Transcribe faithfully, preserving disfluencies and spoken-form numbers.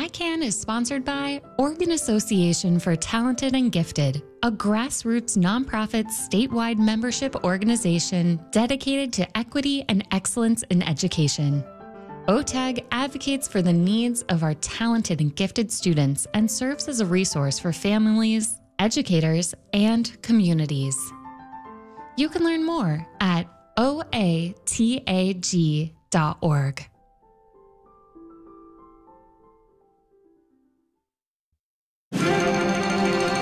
I CAN is sponsored by Oregon Association for Talented and Gifted, a grassroots nonprofit statewide membership organization dedicated to equity and excellence in education. O T A G advocates for the needs of our talented and gifted students and serves as a resource for families, educators, and communities. You can learn more at O A T A G dot org.